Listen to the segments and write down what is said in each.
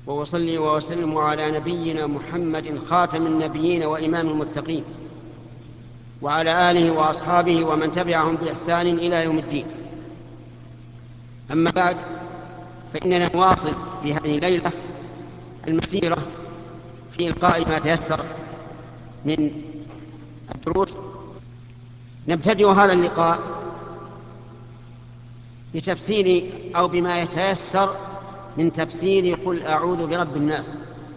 وأصلي وأسلم على نبينا محمد خاتم النبيين وإمام المتقين، وعلى آله وأصحابه ومن تبعهم بإحسان إلى يوم الدين. أما بعد، فإننا نواصل في هذه الليلة المسيرة في إلقاء ما تيسر من الدروس. نبتدئ هذا اللقاء بتفسير أو بما يتيسر من تفسير قل أعوذ برب الناس.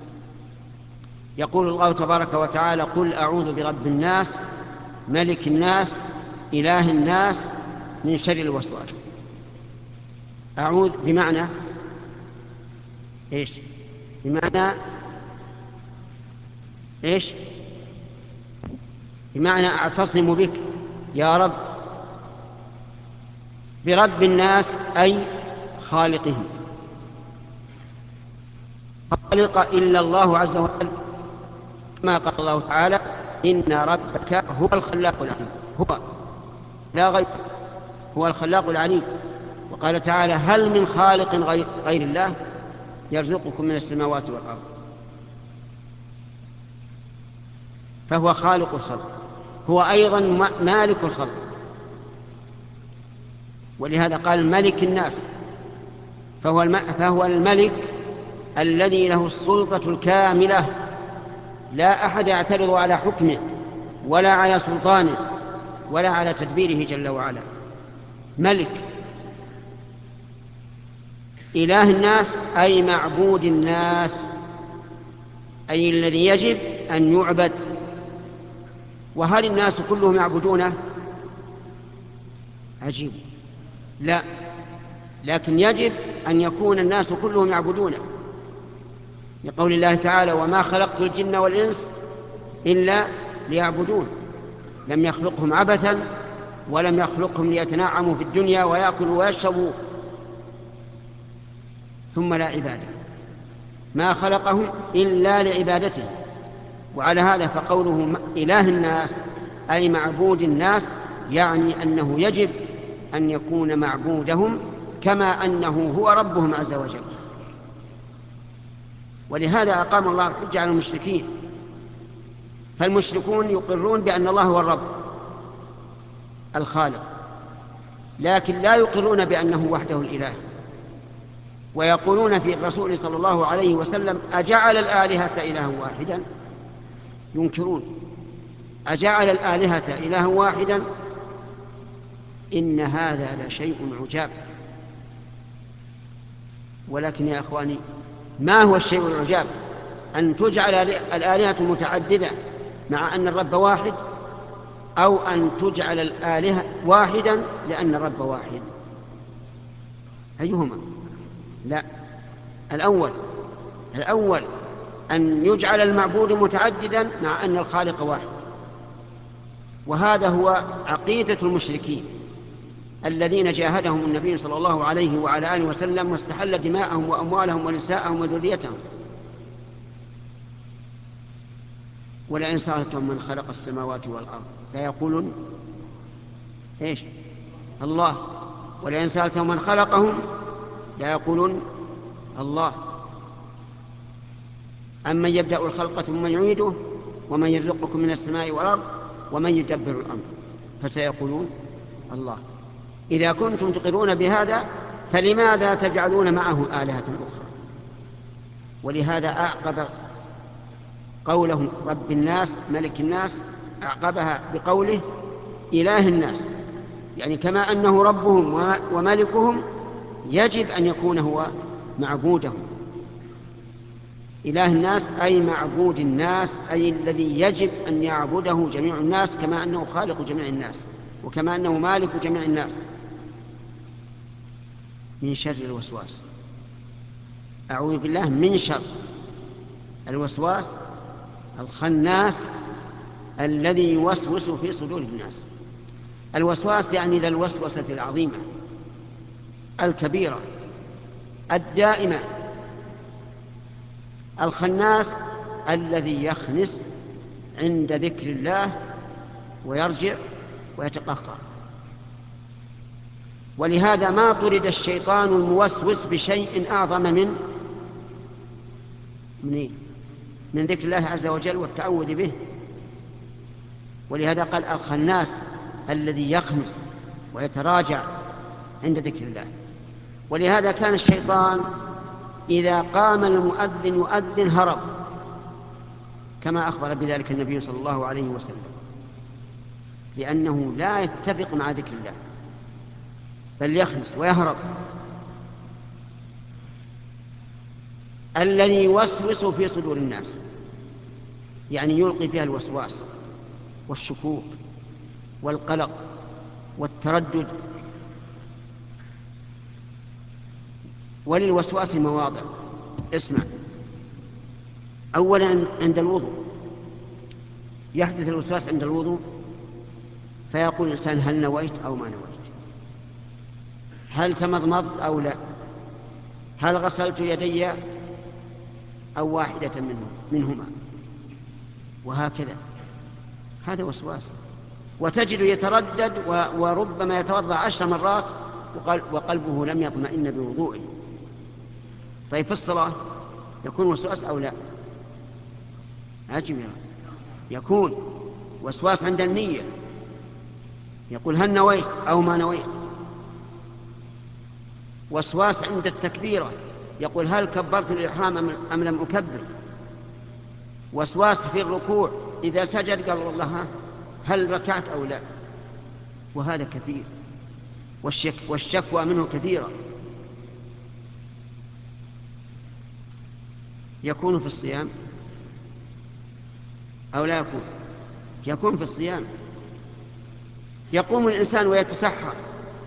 يقول الله تبارك وتعالى: قل أعوذ برب الناس ملك الناس إله الناس من شر الوسواس. أعوذ بمعنى إيش؟ بمعنى إيش؟ بمعنى أعتصم بك يا رب. برب الناس أي خالقهم، خالق إلا الله عز وجل، كما قال الله تعالى: إن ربك هو الخلاق العليم. هو لا غير، هو الخلاق العليم. وقال تعالى: هل من خالق غير الله يرزقكم من السماوات والأرض. فهو خالق الخلق، هو أيضا مالك الخلق، ولهذا قال ملك الناس. فهو الملك الذي له السلطة الكاملة، لا أحد يعترض على حكمه ولا على سلطانه ولا على تدبيره جل وعلا. ملك. إله الناس أي معبود الناس، أي الذي يجب أن يعبد. وهل الناس كلهم يعبدونه؟ عجيب، لا، لكن يجب أن يكون الناس كلهم يعبدونه، لقول الله تعالى: وما خلقت الجن والإنس إلا ليعبدون. لم يخلقهم عبثا، ولم يخلقهم ليتنعموا في الدنيا ويأكلوا ويشربوا ثم لا عبادة. ما خلقهم إلا لعبادته. وعلى هذا فقوله إله الناس أي معبود الناس يعني أنه يجب أن يكون معبودهم كما أنه هو ربهم عز وجل. ولهذا أقام الله الحجة على المشركين. فالمشركون يقرون بأن الله هو الرب الخالق، لكن لا يقرون بأنه وحده الإله. ويقولون في الرسول صلى الله عليه وسلم: أجعل الآلهة إلها واحدا. ينكرون: أجعل الآلهة إلها واحدا، إن هذا لشيء عجاب. ولكن يا أخواني، ما هو الشيء العجاب؟ أن تجعل الآلهة متعددة مع أن الرب واحد، أو أن تجعل الآلهة واحدا لأن الرب واحد؟ أيهما؟ لا، الأول أن يجعل المعبود متعددا مع أن الخالق واحد. وهذا هو عقيدة المشركين الذين جاهدهم النبي صلى الله عليه وعلى آله وسلم واستحل دماءهم وأموالهم ونساءهم وذريتهم. ولئن سألتم من خلق السماوات والأرض لا يقولون إيش؟ الله. ولئن سألتم من خلقهم لا يقولون الله. أمن يبدأ الخلق ثم يعيده ومن يرزقكم من السماء والأرض ومن يدبر الأمر فسيقولون الله. إذا كنتم تقرون بهذا فلماذا تجعلون معه آلهة أخرى؟ ولهذا أعقب قوله رب الناس ملك الناس، أعقبها بقوله إله الناس، يعني كما أنه ربهم وملكهم يجب أن يكون هو معبودهم. إله الناس أي معبود الناس، أي الذي يجب أن يعبده جميع الناس، كما أنه خالق جميع الناس وكما أنه مالك جميع الناس. من شر الوسواس. أعوذ بالله من شر الوسواس الخناس الذي يوسوس في صدور الناس. الوسواس يعني ذا الوسوسة العظيمة الكبيرة الدائمة. الخناس الذي يخنس عند ذكر الله ويرجع ويتقهقر. ولهذا ما طرد الشيطان الموسوس بشيء أعظم من ذكر الله عز وجل والتعوذ به. ولهذا قال الخناس الذي يخنس ويتراجع عند ذكر الله. ولهذا كان الشيطان إذا قام المؤذن يؤذن هرب، كما أخبر بذلك النبي صلى الله عليه وسلم، لأنه لا يتفق مع ذكر الله بل يخنس ويهرب. الذي يوسوس في صدور الناس، يعني يلقي فيها الوسواس والشكوك والقلق والتردد. وللوسواس مواضع، اسمع. أولا عند الوضوء، يحدث الوسواس عند الوضوء فيقول الإنسان هل نويت أو ما نويت، هل تمضمضت أو لا، هل غسلت يدي أو واحدة منهما، وهكذا. هذا وسواس. وتجد يتردد وربما يتوضأ 10 مرات وقلبه لم يطمئن بوضوئه. طيب في الصلاة يكون وسواس أو لا؟ عجب، يكون وسواس عند النية، يقول هل نويت أو ما نويت. وسواس عند التكبيرة، يقول هل كبرت الإحرام أم لم أكبر. وسواس في الركوع إذا سجد قال والله هل ركعت أو لا. وهذا كثير، والشكوى منه كثيرة. يكون في الصيام أو لا يكون؟ يكون في الصيام. يقوم الإنسان ويتسحر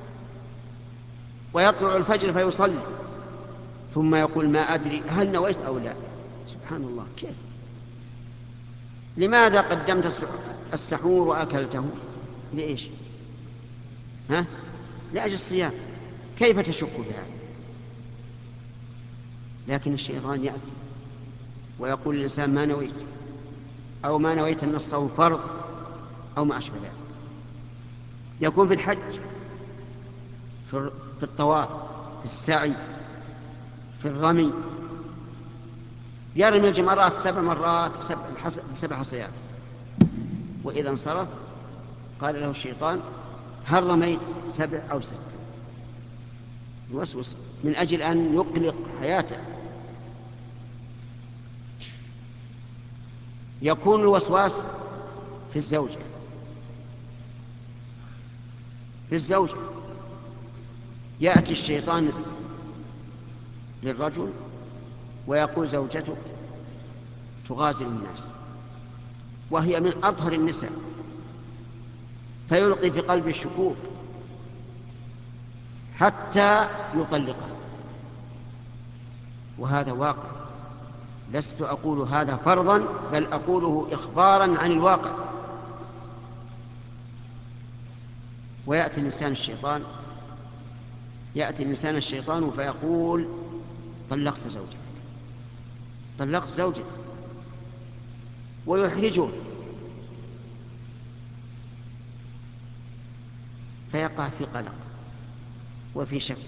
ويطلع الفجر فيصلي، ثم يقول ما أدري هل نويت أو لا. سبحان الله، كيف؟ لماذا قدمت السحور وأكلته؟ لإيش؟ لأجل الصيام. كيف تشك في هذا؟ لكن الشيطان يأتي ويقول للإنسان ما نويت، أو ما نويت أن الصوم فرض، أو ما أشبه ذلك. يكون في الحج، في الطواف، في السعي، في الرمي، يرمي الجمرات 7 مرات 7 حصيات، وإذا انصرف قال له الشيطان هل رميت 7 أو 6؟ يوسوس من أجل أن يقلق حياته. يكون الوسواس في الزوجة. يأتي الشيطان للرجل ويقول زوجتك تغازل الناس وهي من أطهر النساء، فيلقي في قلب الشكوك حتى يطلقها. وهذا واقع، لست أقول هذا فرضا، بل أقوله إخبارا عن الواقع. ويأتي الإنسان الشيطان فيقول طلقت زوجك ويحرجه، فيقع في قلق وفي شك.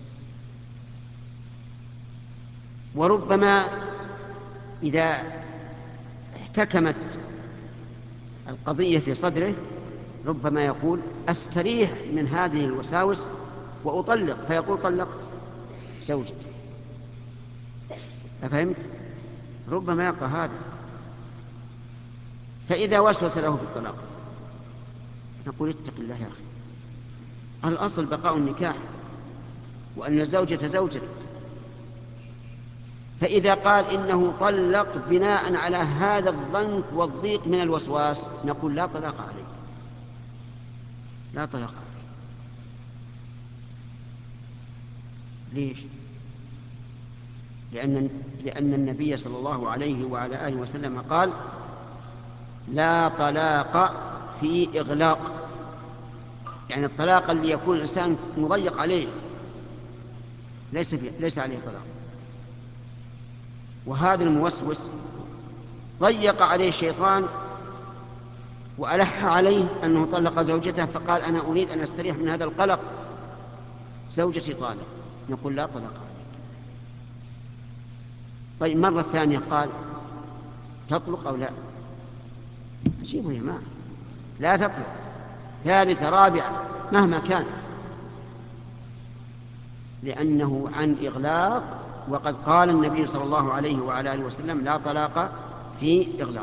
وربما إذا احتكمت القضية في صدره ربما يقول أستريح من هذه الوساوس وأطلق، فيقول طلقت زوجتي. أفهمت؟ ربما يقع هذا. فإذا وسوس له بالطلاق نقول اتق الله يا أخي، الأصل بقاء النكاح وأن الزوجة زوجته. فإذا قال إنه طلق بناء على هذا الضنك والضيق من الوسواس نقول لا طلاق عليه، لا طلاق عليه. ليش؟ لأن النبي صلى الله عليه وعلى آله وسلم قال لا طلاق في إغلاق، يعني الطلاق اللي يكون الإنسان مضيق عليه ليس عليه طلاق. وهذا الموسوس ضيق عليه الشيطان وألح عليه أنه طلق زوجته، فقال أنا أريد أن أستريح من هذا القلق، زوجتي طالق. نقول لا طلاق عليه. طيب المرة الثانية قال تطلق أو لا؟ عجيب يا جماعة، لا تطلق، ثالثة رابعة مهما كان، لأنه عن إغلاق، وقد قال النبي صلى الله عليه وعلى آله وسلم لا طلاق في إغلاق.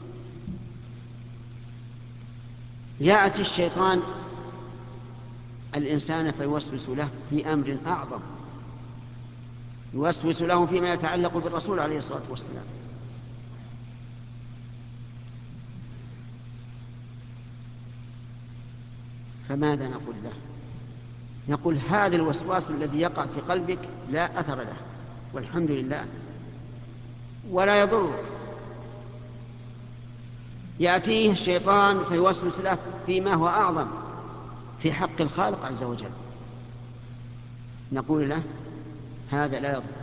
يأتي الشيطان الإنسان فيوسوس له في أمر أعظم، يوسوس له فيما يتعلق بالرسول عليه الصلاة والسلام. فماذا نقول له؟ نقول هذا الوسواس الذي يقع في قلبك لا أثر له والحمد لله، ولا يضرك. يأتيه الشيطان فيوسوس له فيما هو أعظم في حق الخالق عز وجل، نقول له هذا لا يضر،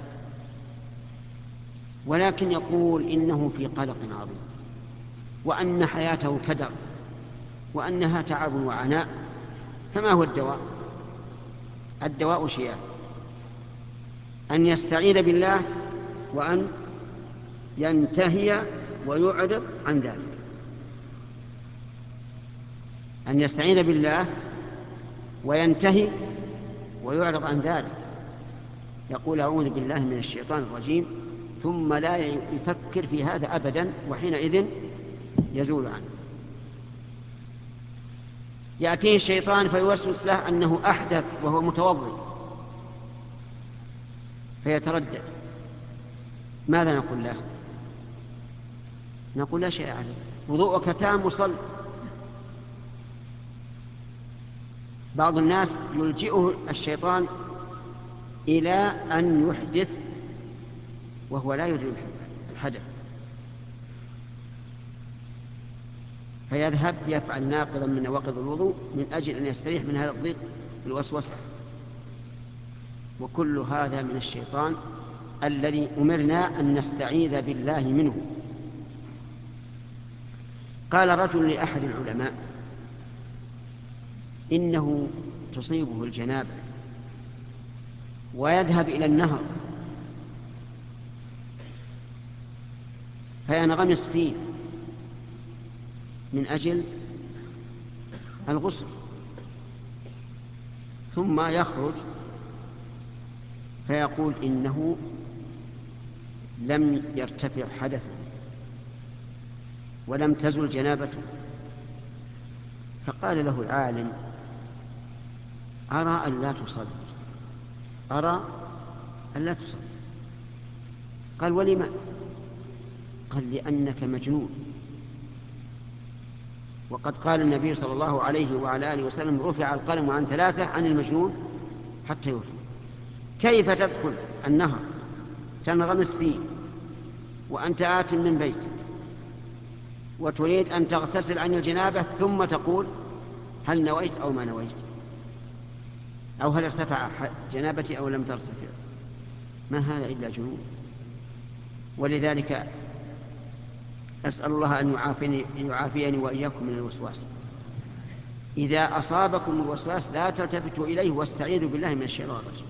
ولكن يقول إنه في قلق عظيم، وأن حياته كدر، وأنها تعب وعناء. فما هو الدواء؟ الدواء شيئان: أن يستعيذ بالله، وأن ينتهي ويعرض عن ذلك. أن يستعيذ بالله وينتهي ويعرض عن ذلك، يقول أعوذ بالله من الشيطان الرجيم، ثم لا يفكر في هذا أبدا، وحينئذ يزول عنه. يأتيه الشيطان فيوسوس له أنه أحدث وهو متوضئ، فيتردد. ماذا نقول له؟ نقول لا شيء عليه، وضوءك تام وصل. بعض الناس يلجئه الشيطان إلى أن يحدث وهو لا يدري الحدث، فيذهب يفعل ناقضا من نواقض الوضوء من أجل أن يستريح من هذا الضيق بالوسوسة. وكل هذا من الشيطان الذي أمرنا أن نستعيذ بالله منه. قال رجل لأحد العلماء إنه تصيبه الجنابة ويذهب إلى النهر فينغمس فيه من أجل الغسل، ثم يخرج فيقول إنه لم يرتفع حدثه ولم تزل جنابته. فقال له العالم: أرى أن لا تصلي، أرى أن لا تصلي. قال: ولما؟ قال: لأنك مجنون، وقد قال النبي صلى الله عليه وعلى آله وسلم: رفع القلم عن ثلاثة، عن المجنون حتى يفهم. كيف تدخل النهر تنغمس فيه وأنت آت من بيتك وتريد أن تغتسل عن الجنابة، ثم تقول هل نويت أو ما نويت، أو هل ارتفع جنابتي أو لم ترتفع؟ ما هذا إلا جنون. ولذلك أسأل الله أن يعافيني وإياكم من الوسواس. إذا أصابكم الوسواس لا تلتفتوا إليه، واستعيذوا بالله من الشيطان الرجيم.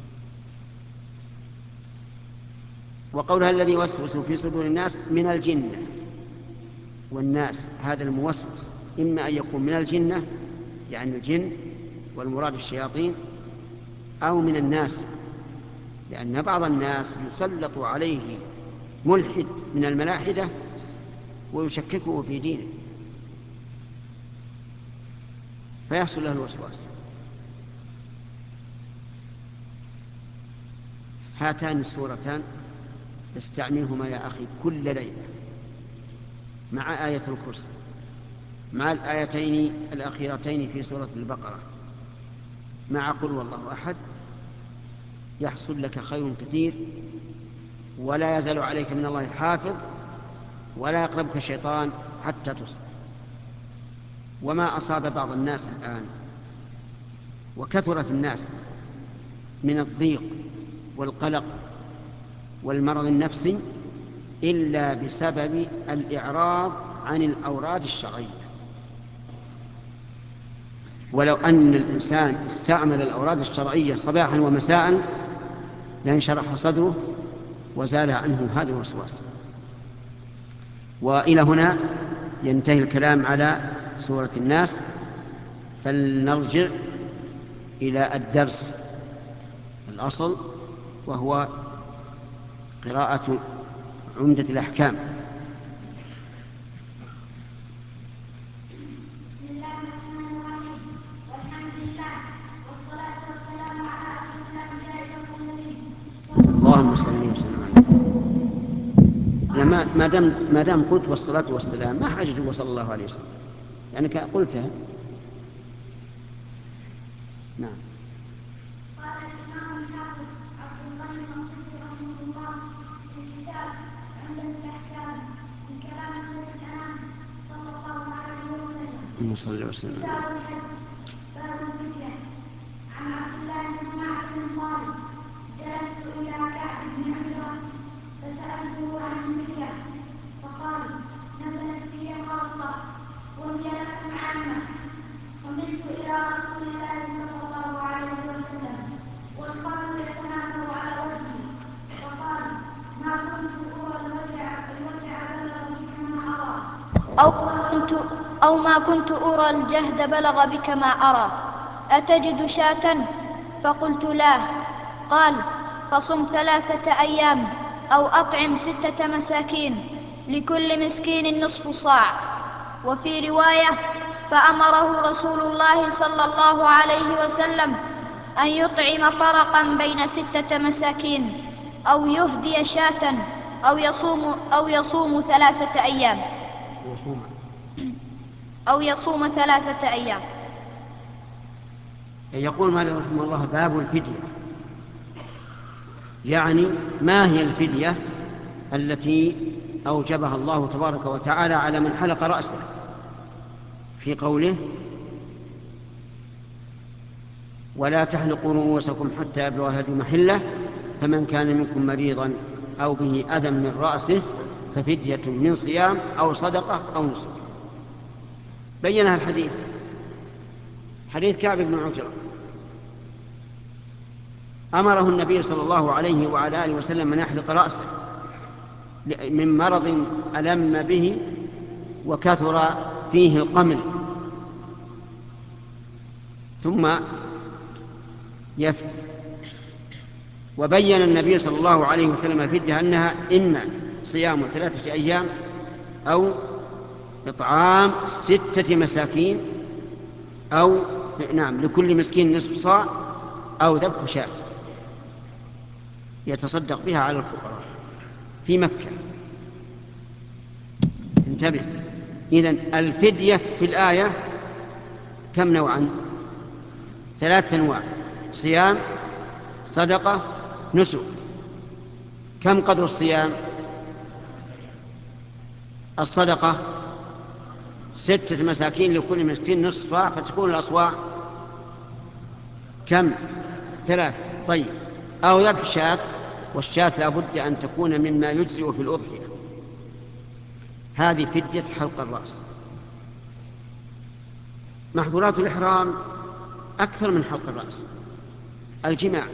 وقولها الذي يوسوس في صدور الناس من الجنة والناس، هذا الموسوس إما أن يكون من الجنة يعني الجن والمراد الشياطين، أو من الناس، لأن بعض الناس يسلط عليه ملحد من الملاحدة ويشككه في دينه فيحصل له الوسواس. هاتان السورتان استعملهما يا أخي كل ليلة مع آية الكرسي، مع الآيتين الأخيرتين في سورة البقرة، مع قل هو الله أحد، يحصل لك خير كثير، ولا يزال عليك من الله حافظ، ولا يقربك الشيطان حتى تصبح. وما أصاب بعض الناس الآن وكثر في الناس من الضيق والقلق والمرض النفسي إلا بسبب الإعراض عن الأوراد الشرعية. ولو أن الإنسان استعمل الأوراد الشرعية صباحا ومساء لانشرح صدره وزال عنه هذا الوسواس. وإلى هنا ينتهي الكلام على سورة الناس، فلنرجع إلى الدرس الأصل، وهو قراءة عمدة الأحكام. بسم الله الرحمن الرحيم، والحمد لله، والصلاة والسلام على أشرف الأنبياء والمرسلين. اللهم صل وسلم عليه. ما دام قلت والصلاة والسلام ما حاجة صلى الله عليه وسلم، يعني قلتها. نعم. قال الإمام الحافظ عبد الغني المقدسي رحمه الله في كتاب عمدة الأحكام من كلام خير الأنام صلى الله عليه وسلم. اللهم صل وسلم. كتاب الحج، باب الفدية. عن عبد الله بن معبد بن طالب: جلست إلى كعب بن عجرة فسألته عن الفدية، فقال: نزلت في خاصة وهي لكم عامة. فملت إلى رسول الله صلى الله عليه وسلم والقلب يتناثر على وجهي، فقال: ما كنت أرى الوجع بلغ بك ما أرى، أو ما كنت أرى الجهد بلغ بك ما أرى، أتجد شاة؟ فقلت: لا. قال: فصم 3 أيام أو أطعم 6 مساكين، لكل مسكين نصف صاع. وفي رواية: فأمره رسول الله صلى الله عليه وسلم أن يطعم فرقا بين 6 مساكين، أو يهدي شاة، أو يصوم 3 أيام، يقول مالك رحمه الله: باب الفدية، يعني ما هي الفدية التي أوجبها الله تبارك وتعالى على من حلق رأسه في قوله: ولا تحلقوا رؤوسكم حتى يبلغ الهدي محله، فمن كان منكم مريضا أو به أذى من رأسه ففدية من صيام أو صدقة أو نسك. بينها الحديث، حديث كعب بن عجرة، أمره النبي صلى الله عليه وعلى آله وسلم أن يحلق رأسه من مرض ألم به وكثر فيه القمل، ثم يفتي. وبين النبي صلى الله عليه وسلم الفدية أنها إما صيام 3 أيام أو إطعام 6 مساكين، أو لكل مسكين نصف صاع، أو ذبح شاة يتصدق بها على الفقراء في مكة. انتبه، إذن الفدية في الآية كم نوعا؟ 3 أنواع: صيام، صدقة، نسك. كم قدر الصيام؟ الصدقة 6 مساكين لكل مسكين نصف صاع، فتكون الأصواع كم؟ 3. طيب، أو ذبح شاة، والشاة لا بد أن تكون مما يجزئ في الأضحية. هذه فدية حلق الرأس. محظورات الإحرام أكثر من حلق الرأس. الجماع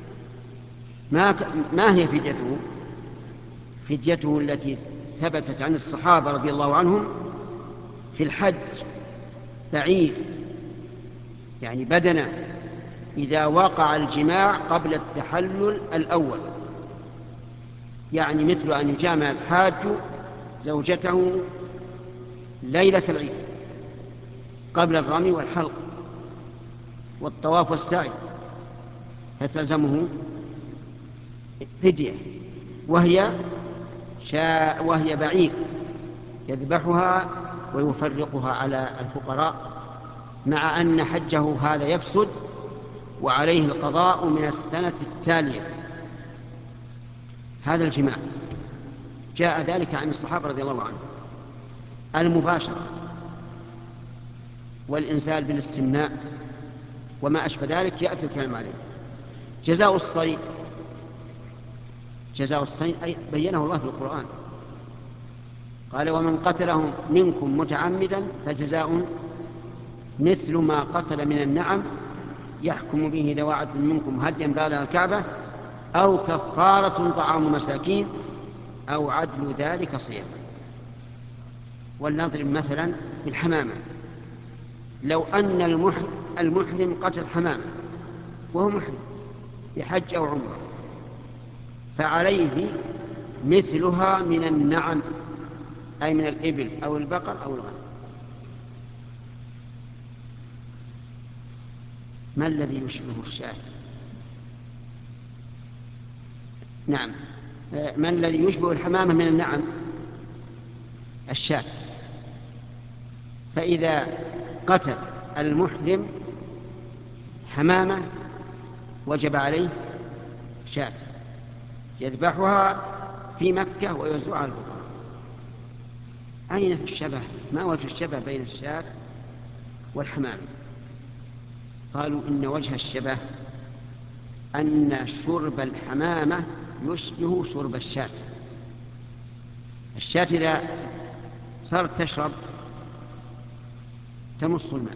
ما هي فديته؟ فديته التي ثبتت عن الصحابة رضي الله عنهم في الحج: بعير، يعني بدنة، إذا وقع الجماع قبل التحلل الأول، يعني مثل أن يجامع الحاج زوجته ليلة العيد قبل الرمي والحلق والطواف والسعي، فتلزمه فدية، وهي بعير يذبحها ويفرقها على الفقراء، مع أن حجه هذا يفسد وعليه القضاء من السنة التالية. هذا الجماع جاء ذلك عن الصحابة رضي الله عنهم. المباشرة والإنزال بالاستمناء وما أشبه ذلك يأتي الكلام عليه. جزاء الصيد بينه الله في القرآن، قال: ومن قتله منكم متعمدا فجزاء مثل ما قتل من النعم يحكم به ذو عدل منكم هديا بالغ الكعبة أو كفارة طعام مساكين أو عدل ذلك صيام. ولنضرب مثلا بالحمامة. لو أن المحرم قتل حمامة وهو محرم بحج أو عمره، فعليه مثلها من النعم، أي من الإبل أو البقر أو الغنم. ما الذي يشبه الشاة؟ نعم، ما الذي يشبه الحمامة من النعم؟ الشاة. فإذا قتل المحرم حمامة وجب عليه شاة يذبحها في مكة ويوزعها الفقراء. أين الشبه؟ ما وجه الشبه بين الشاة والحمام؟ قالوا إن وجه الشبه أن شرب الحمامة يشبه شرب الشاة. الشاة إذا صارت تشرب تمص الماء،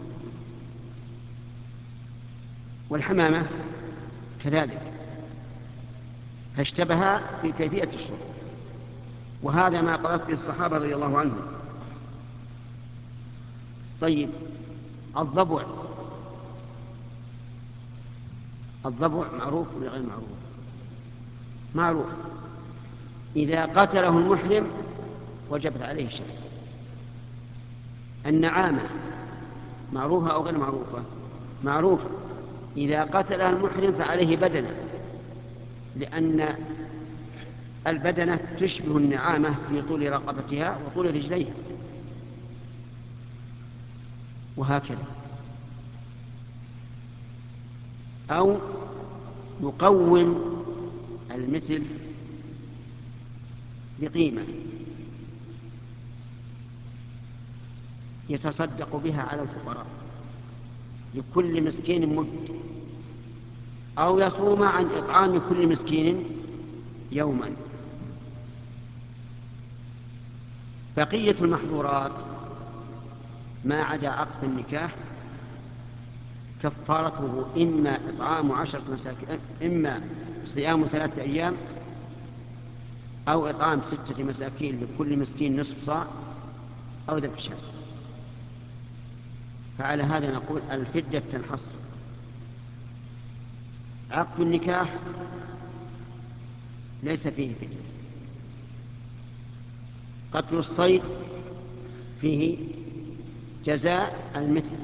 والحمامة كذلك، فاشتبها في كيفية الشرب. وهذا ما قالت به الصحابة رضي الله عنهم. طيب، الضبع معروف ولا غير معروف؟ معروف. إذا قتله المحرم وجبت عليه شاة. النعامة معروفة أو غير معروفة؟ معروفة. إذا قتلها المحرم فعليه بدنة، لأن البدنة تشبه النعامة في طول رقبتها وطول رجليها، وهكذا. أو يقوم المثل بقيمة يتصدق بها على الفقراء لكل مسكين مد، أو يصوم عن إطعام كل مسكين يوما. بقية المحظورات ما عدا عقد النكاح كفارته إما إطعام 10 مساكين، إما صيام 3 أيام، أو إطعام 6 مساكين لكل مسكين نصف صاع، أو ذبح شاة. فعلى هذا نقول الفدية تنحصر. عقد النكاح ليس فيه فدية. قتل الصيد فيه جزاء المثل.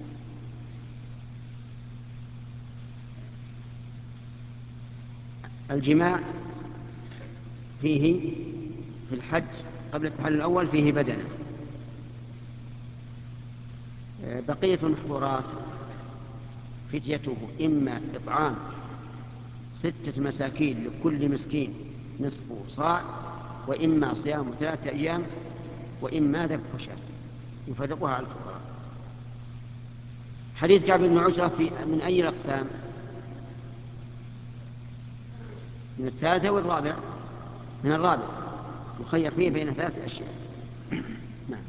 الجماع فيه في الحج قبل التحلل الأول فيه بدنة. بقية المحظورات فديته إما إطعام 6 مساكين لكل مسكين نصف صاع، وإما صيام 3 أيام، وإما ذبح شاة يفرقها على الفقراء. حديث كعب بن عجرة من أي الأقسام؟ من الثالثة والرابع؟ من الرابع. يخير فيه بين 3 أشياء. نعم.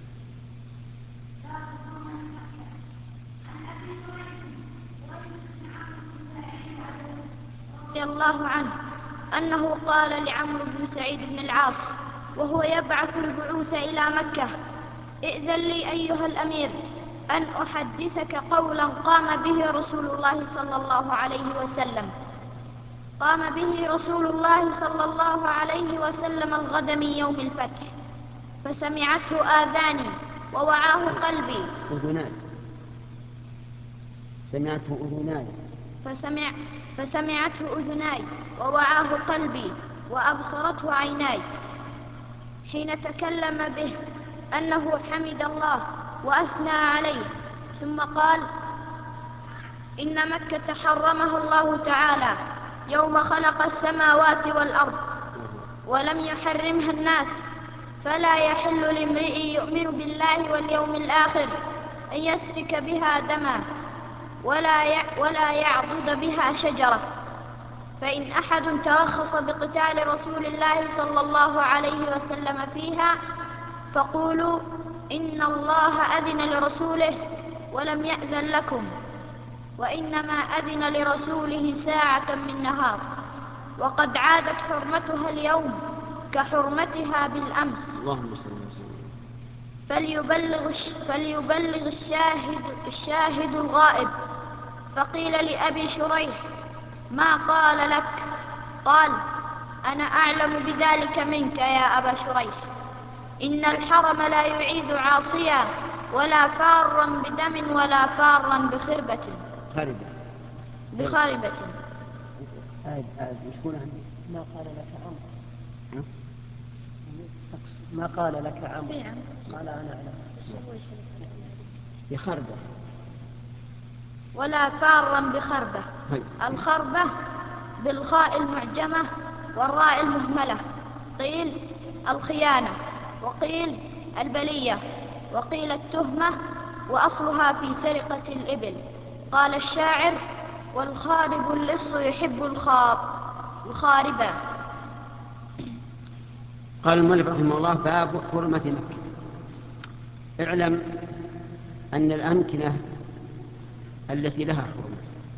رضي الله عنه أنه قال لعمرو بن سعيد بن العاص وهو يبعث البعوث إلى مكة: ائذن لي أيها الأمير أن أحدثك قولا قام به رسول الله صلى الله عليه وسلم. قام به رسول الله صلى الله عليه وسلم الغد من يوم الفتح، فسمعته آذاني ووعاه قلبي. فسمعته أذناي ووعاه قلبي وأبصرته عيناي حين تكلم به أنه حمد الله وأثنى عليه، ثم قال: إن مكة حرمها الله تعالى يوم خلق السماوات والأرض، ولم يحرمها الناس، فلا يحل لامرئ يؤمن بالله واليوم الآخر أن يسفك بها دما ولا يعضد بها شجرة. فإن أحد ترخص بقتال رسول الله صلى الله عليه وسلم فيها فقولوا إن الله أذن لرسوله ولم يأذن لكم، وإنما أذن لرسوله ساعة من نهار، وقد عادت حرمتها اليوم كحرمتها بالأمس. اللهم صل وسلم. فليبلغ الشاهد الغائب. فقيل لأبي شريح: ما قال لك؟ قال: أنا أعلم بذلك منك يا أبا شريح. إن الحرم لا يعيد عاصيا ولا فارا بدم ولا فارا بخربة. مشكولة عندي. ما قال لك عمرو. ما قال لك عمرو. قال أنا أعلم. بخربة ولا فارا بخربة. الخربة بالخاء المعجمة والراء المهملة. قيل الخيانة، وقيل البلية، وقيل التهمة، وأصلها في سرقة الإبل. قال الشاعر: والخارب اللص يحب الخاربة. قال المؤلف رحمه الله: باب حرمة مكة. اعلم أن الأمكنة التي لها حرمة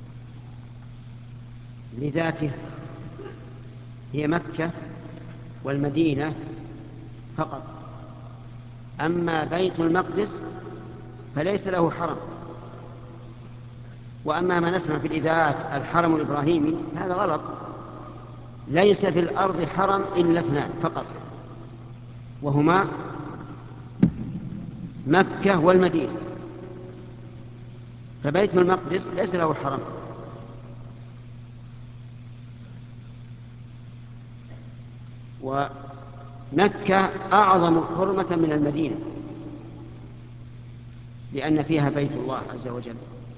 لذاته هي مكة والمدينة فقط. أما بيت المقدس فليس له حرم. وأما ما نسمع في الإذاعات الحرم الإبراهيمي هذا غلط. ليس في الأرض حرم إلا اثنان فقط، وهما مكة والمدينة. فبيت المقدس ليس له حرم. ومكة أعظم حرمة من المدينة لأن فيها بيت الله عز وجل،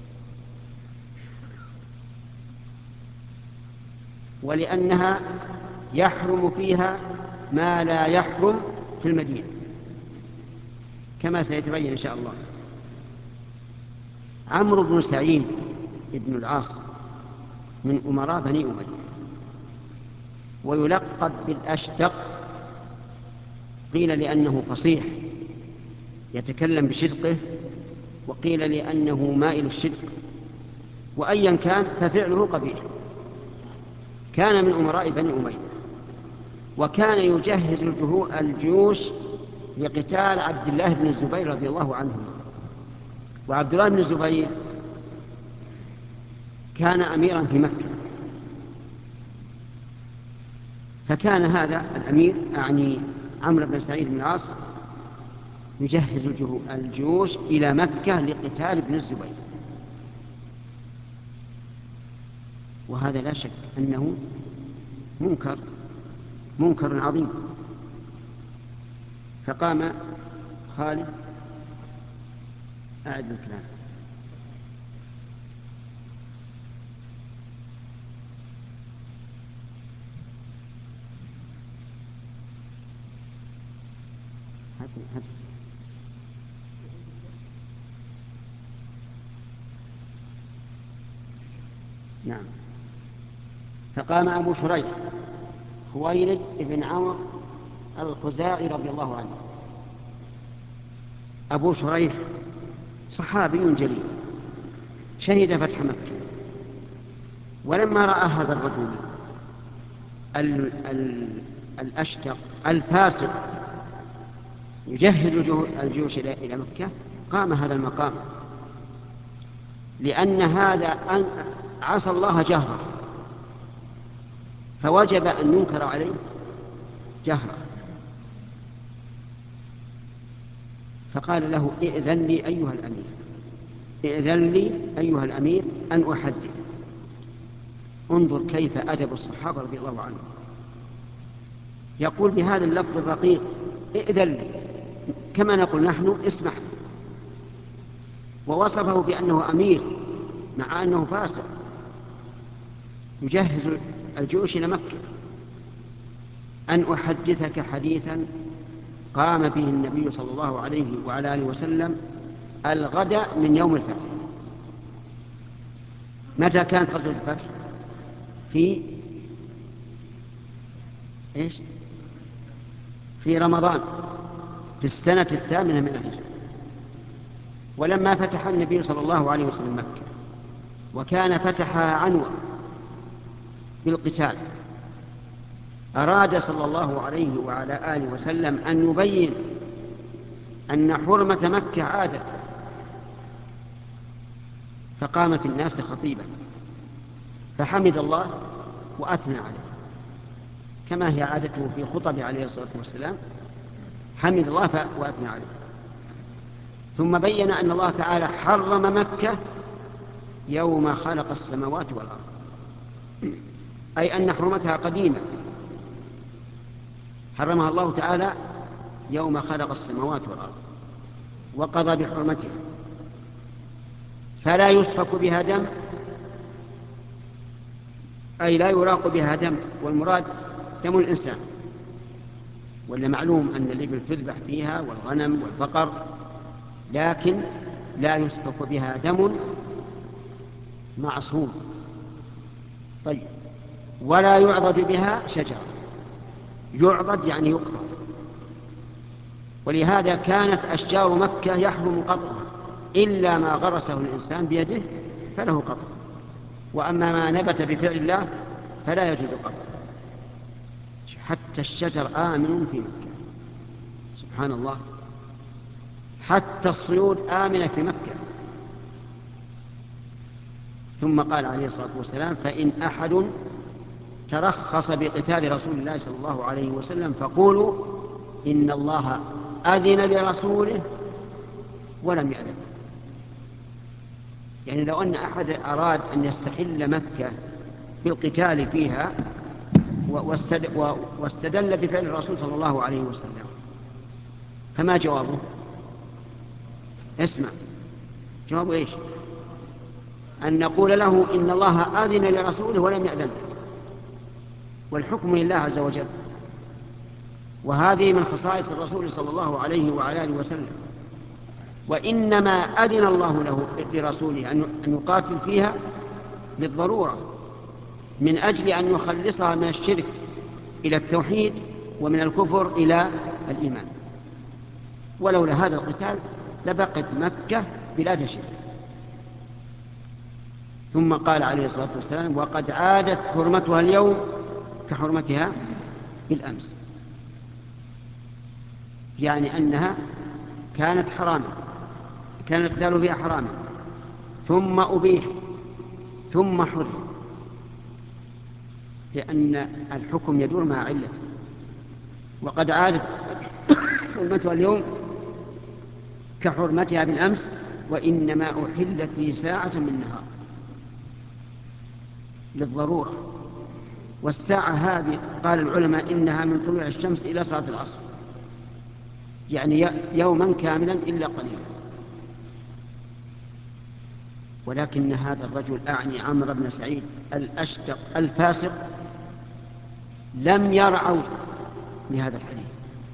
ولأنها يحرم فيها ما لا يحرم في المدينة كما سيتبين إن شاء الله. عمرو بن سعيد بن العاص من أمراء بني أمية، ويلقب بالأشدق. قيل لأنه فصيح يتكلم بشدقه، وقيل لأنه مائل الشدق، وأيا كان ففعله قبيح. كان من أمراء بني أمية، وكان يجهز الجيوش لقتال عبد الله بن الزبير رضي الله عنه. وعبد الله بن الزبير كان أميرا في مكة، فكان هذا الأمير أعني عمرو بن سعيد بن العاص يجهز الجيوش إلى مكة لقتال ابن الزبير، وهذا لا شك أنه منكر عظيم. فقام خالد أعد الكلام. نعم. فقام أبو شريح خويلد بن عمرو الخزاعي رضي الله عنه. أبو شريح صحابي جليل شهد فتح مكة، ولما رأى هذا الرجل الأشتق الفاسق يجهز الجيوش إلى مكة قام هذا المقام، لأن هذا عصى الله جهرا، فوجب أن ينكر عليه جهرا. فقال له: ائذن لي أيها الأمير أن أحدث. انظر كيف أدب الصحابة رضي الله عنهم. يقول بهذا اللفظ الرقيق: ائذن لي، كما نقول نحن اسمح. ووصفه بأنه أمير مع أنه فاسق يجهز الجيوش إلى مكة. أن أحدثك حديثا قام به النبي صلى الله عليه وعلى آله وسلم الغد من يوم الفتح. متى كانت غزوة الفتح؟ في رمضان في السنة 8 من الهجرة. ولما فتح النبي صلى الله عليه وسلم مكة وكان فتحها عنوة بالقتال أراد صلى الله عليه وعلى آله وسلم أن يبين أن حرمة مكة عادة، فقام في الناس خطيبا فحمد الله وأثنى عليه كما هي عادته في خطبه عليه الصلاة والسلام، حمد الله وأثنى عليه. ثم بين أن الله تعالى حرم مكة يوم خلق السماوات والأرض، أي أن حرمتها قديمة، حرمها الله تعالى يوم خلق السماوات والأرض وقضى بحرمتها، فلا يسفك بها دم، أي لا يراق بها دم، والمراد دم الإنسان، ولا معلوم أن الإبل تذبح فيها والغنم والبقر، لكن لا يسفك بها دم معصوم. طيب، ولا يعضد بها شجرة، يعضد يعني يقطع، ولهذا كانت أشجار مكة يحرم قطعها إلا ما غرسه الإنسان بيده فله قطع، وأما ما نبت بفعل الله فلا يجوز قطعه. حتى الشجر آمن في مكة، سبحان الله، حتى الصيود آمنة في مكة. ثم قال عليه الصلاة والسلام: فإن أحد ترخص بقتال رسول الله صلى الله عليه وسلم فقولوا إن الله أذن لرسوله ولم يأذن. يعني لو أن أحد أراد أن يستحل مكة بالقتال فيها واستدل بفعل الرسول صلى الله عليه وسلم، فما جوابه؟ اسمع، جوابه إيش؟ أن نقول له إن الله آذن لرسوله ولم يأذن، والحكم لله عز وجل، وهذه من خصائص الرسول صلى الله عليه وعلى آله وسلم. وإنما أذن الله له لرسوله أن يقاتل فيها للضرورة، من أجل أن يخلصها من الشرك إلى التوحيد ومن الكفر إلى الإيمان، ولولا هذا القتال لبقت مكة بلاد شرك. ثم قال عليه الصلاة والسلام: وقد عادت حرمتها اليوم كحرمتها بالأمس، يعني أنها كانت حراما، كان القتال فيها حراما، ثم أبيح، ثم حرم، لأن الحكم يدور مع علته. وقد عادت حرمتها اليوم كحرمتها بالأمس، وإنما أحلت لي ساعة من نهار للضرورة. والساعة هذه قال العلماء إنها من طلوع الشمس إلى صلاة العصر، يعني يوما كاملا إلا قليلا. ولكن هذا الرجل، أعني عمرو بن سعيد الأشتق الفاسق، لم يرعوا لهذا الحديث،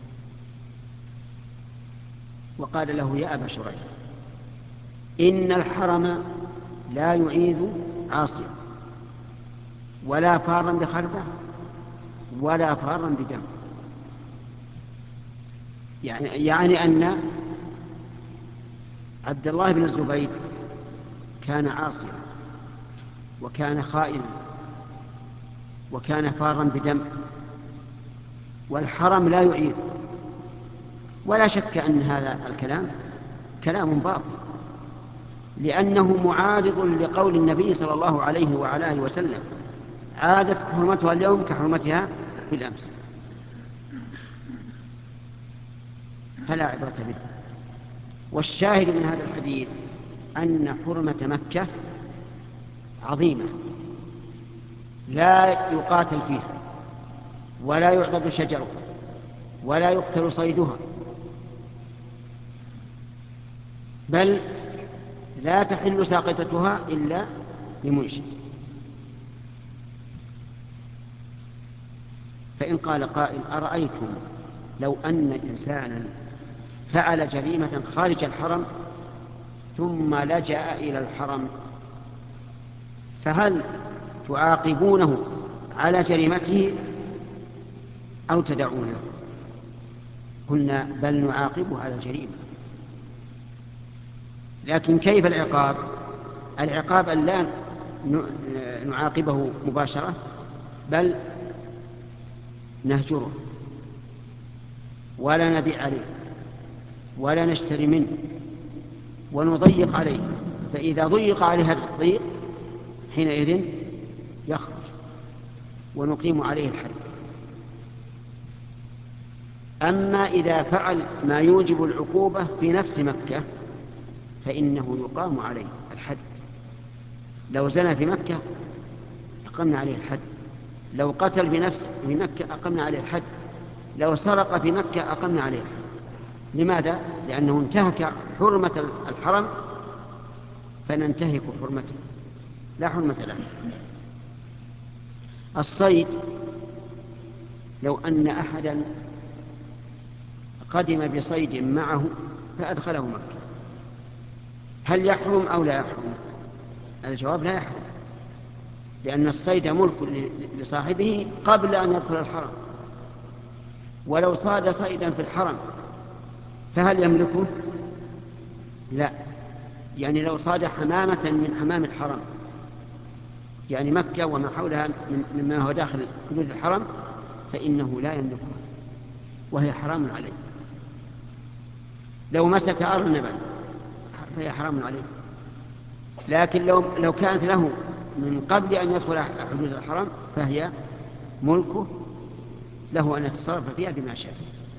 وقال له: يا أبا شريح، إن الحرم لا يعيذ عاصيا ولا فارا بخربة ولا فارا بدم. يعني أن عبد الله بن الزبير كان عاصيا وكان خائنا وكان فارا بدم، والحرم لا يعيد. ولا شك أن هذا الكلام كلام باطل، لأنه معارض لقول النبي صلى الله عليه وعلى آله وسلم: عادت حرمتها اليوم كحرمتها بالأمس، فلا عبرة به. والشاهد من هذا الحديث أن حرمة مكة عظيمة، لا يقاتل فيها ولا يعضد شجرها ولا يقتل صيدها، بل لا تحل ساقطتها إلا لمنشد. فإن قال قائل: أرأيتم لو أن إنسانا فعل جريمة خارج الحرم ثم لجأ إلى الحرم، فهل تعاقبونه على جريمته أو تدعونه؟ قلنا: بل نعاقبه على الجريمة. لكن كيف العقاب؟ العقاب أن لا نعاقبه مباشرة، بل نهجره ولا نبيع عليه ولا نشتري منه ونضيق عليه، فإذا ضيق عليه هذا التضييق حينئذ يخرج ونقيم عليه الحد. أما إذا فعل ما يوجب العقوبة في نفس مكة فإنه يقام عليه الحد. لو زنى في مكة أقمنا عليه الحد، لو قتل في مكة أقمنا عليه الحد، لو سرق في مكة أقمنا عليه الحد. لماذا؟ لأنه انتهك حرمة الحرم فننتهك حرمته، لا حرمة له. الصيد، لو أن أحدا قدم بصيد معه فأدخله مكة، هل يحرم أو لا يحرم؟ الجواب لا يحرم، لأن الصيد ملك لصاحبه قبل أن يدخل الحرم. ولو صاد صيدا في الحرم فهل يملكه؟ لا. يعني لو صاد حمامة من حمام الحرم، يعني مكة وما حولها مما هو داخل حدود الحرم، فإنه لا يملكه وهي حرام عليه. لو مسك أرنبا فهي حرام عليه، لكن لو كانت له من قبل أن يدخل حدود الحرم فهي ملكه، له أن يتصرف فيها بما شاء.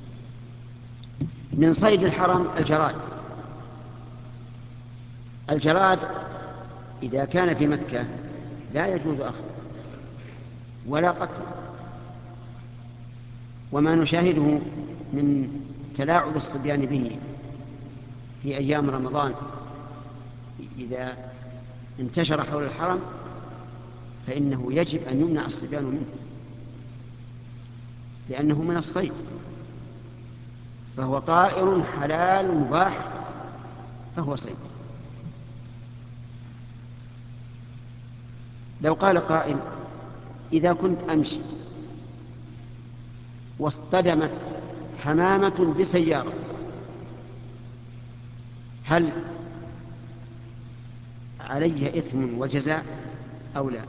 من صيد الحرم الجراد إذا كان في مكة لا يجوز أخذه ولا قتله. وما نشاهده من تلاعب الصبيان به في أيام رمضان إذا انتشر حول الحرم فإنه يجب أن يمنع الصبيان منه، لأنه من الصيد، فهو طائر حلال مباح فهو صيد. لو قال قائل: إذا كنت أمشي واصطدمت حمامة بسيارة هل علي إثم وجزاء أو لا؟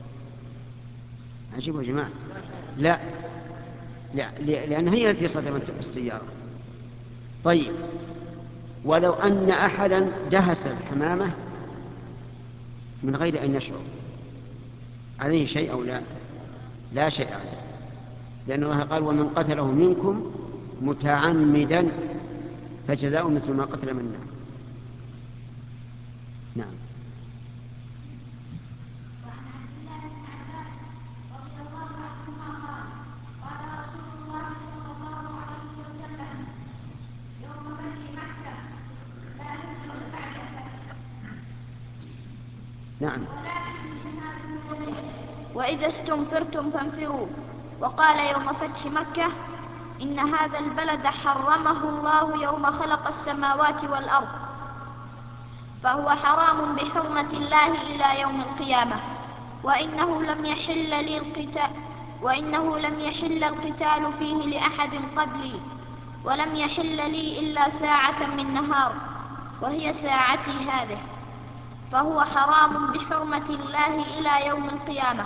عجيب يا جماعة. لا، لأن هي التي صدمت السيارة. طيب، ولو أن أحدا دهس الحمامة من غير أن يشعر عليه شيء أو لا؟ لا شيء عليه، لأن الله قال: ومن قتله منكم متعمدا فجزاء مثل ما قتل منا. نعم. نعم. وإذا استنفرتم فانفروا. وقال يوم فتح مكة: إن هذا البلد حرمه الله يوم خلق السماوات والأرض، فهو حرام بحرمة الله إلى يوم القيامة، وإنه لم يحل القتال فيه لأحد قبلي، ولم يحل لي إلا ساعة من نهار وهي ساعتي هذه، فهو حرام بحرمة الله إلى يوم القيامة،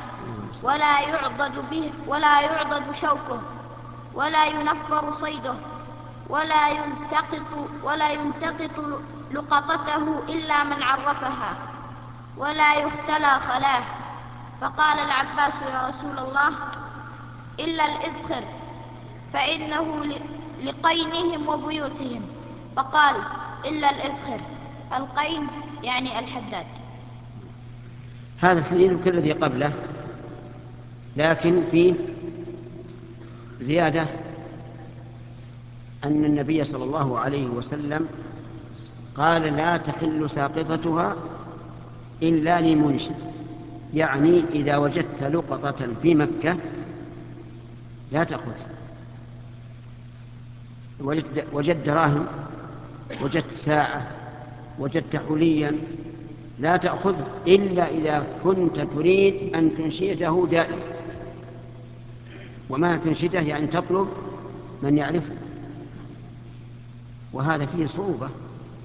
ولا يعضد شوكه، ولا ينفر صيده، ولا يلتقط لقطته إلا من عرفها، ولا يختلى خلاه. فقال العباس: يا رسول الله، إلا الإذخر فإنه لقينهم وبيوتهم. فقال: إلا الإذخر. القين يعني الحداد. هذا الحديث كالذي قبله، لكن فيه زيادة أن النبي صلى الله عليه وسلم قال: لا تحل ساقطتها إلا لمنشد، يعني إذا وجدت لقطة في مكة لا تأخذها. وجدت دراهم، وجدت ساعة، وجدت حليا، لا تأخذ إلا إذا كنت تريد أن تنشده دائما. وما تنشده يعني تطلب من يعرفه، وهذا فيه صعوبة.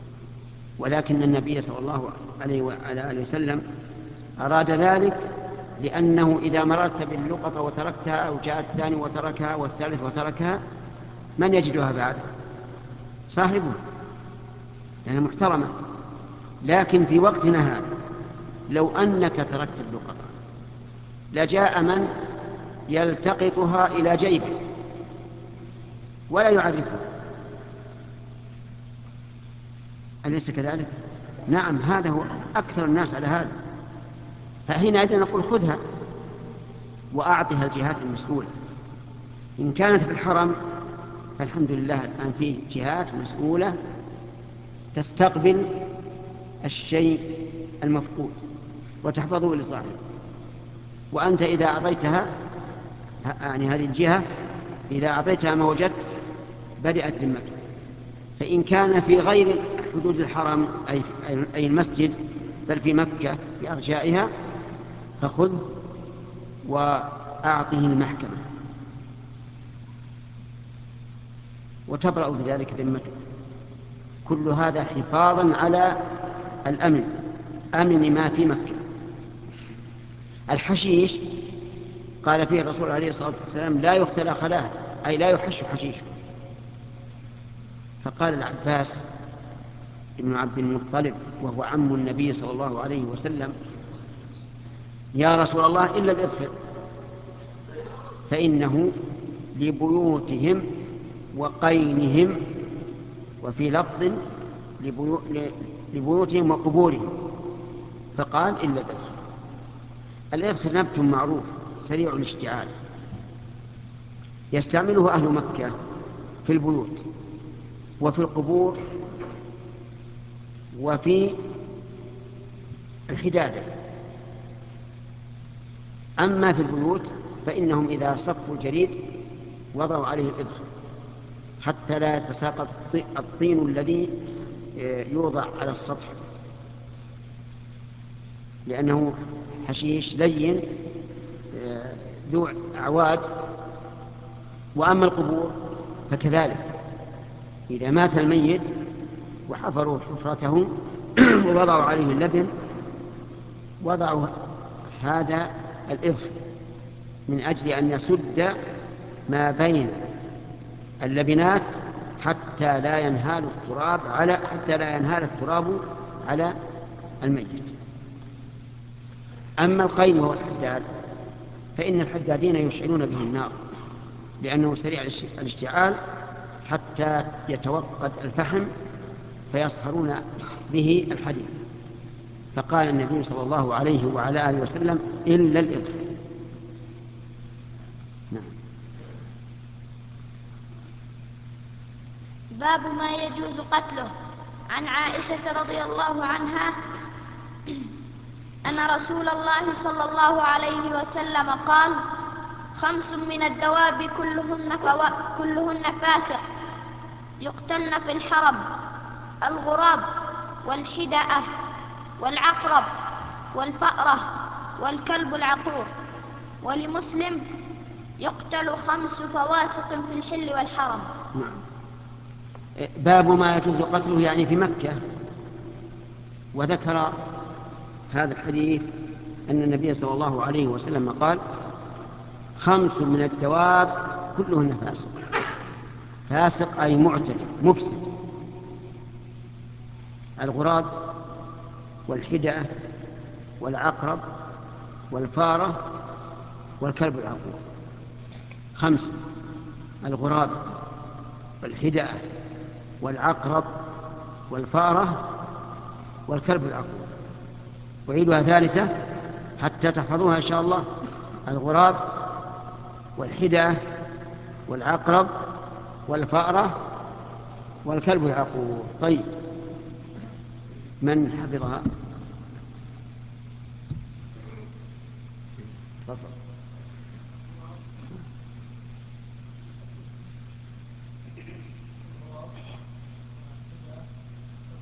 ولكن النبي صلى الله عليه وعلى آله وسلم أراد ذلك لأنه إذا مررت باللقطة وتركتها أو جاء الثاني وتركها والثالث وتركها من يجدها بعد؟ صاحبه، لأنها محترمة. لكن في وقتنا هذا لو أنك تركت اللقطة لجاء من يلتقطها إلى جيبه ولا يعرفها، أليس كذلك؟ نعم، هذا هو أكثر الناس على هذا. فحينئذ نقول خذها وأعطها الجهات المسؤولة. إن كانت في الحرم فالحمد لله الآن فيه جهات مسؤولة تستقبل الشيء المفقود وتحفظه لصاحبه. وأنت إذا أعطيتها، يعني هذه الجهة إذا أعطيتها ما وجدت بدأت ذمته. فإن كان في غير حدود الحرم أي المسجد بل في مكة في أرجائها فخذ وأعطه المحكمة وتبرأ بذلك ذمته. كل هذا حفاظا على الأمن، أمن ما في مكة. الحشيش قال فيه الرسول عليه الصلاة والسلام لا يختلى خلاه، أي لا يحش حشيشه. فقال العباس ابن عبد المطلب وهو عم النبي صلى الله عليه وسلم يا رسول الله إلا الإذخر فإنه لبيوتهم وقينهم، وفي لفظ لبيوتهم وقبورهم، فقال إلا الإذخر. الإذخر نبت معروف سريع الاشتعال يستعمله أهل مكة في البيوت وفي القبور وفي الحدادة. أما في البيوت فإنهم إذا صفوا الجريد وضعوا عليه الإذخر حتى لا يتساقط الطين الذي يوضع على السطح، لأنه حشيش لين ذو أعواد. وأما القبور فكذلك إذا مات الميت وحفروا حفرته ووضعوا عليه اللبن وضعوا هذا الإذخر من أجل أن يسد ما بين اللبنات حتى لا ينهال التراب على الميت. أما القين وهو الحداد فإن الحدادين يشعلون به النار لأنه سريع الاشتعال حتى يتوقد الفحم فيصهرون به الحديد. فقال النبي صلى الله عليه وعلى آله وسلم إلا الإذخر. نعم. باب ما يجوز قتله. عن عائشة رضي الله عنها أن رسول الله صلى الله عليه وسلم قال: 5 من الدواب كلهن فاسق يقتلن في الحرم: الغراب والحدأة والعقرب والفأرة والكلب العقور. ولمسلم: يقتل 5 فواسق في الحل والحرم. نعم. باب ما يجوز قتله يعني في مكة. وذكر هذا الحديث أن النبي صلى الله عليه وسلم قال: 5 من الدواب كلهن فاسق. فاسق أي معتدي مفسد: الغراب والحدأة والعقرب والفارة والكلب العقور. 5: الغراب والحدأة والعقرب والفارة والكلب العقور. أعيدها ثالثة حتى تحفظوها إن شاء الله: الغراب والحدأة والعقرب والفأرة والكلب العقور. طيب، من حفظها؟ تفضل.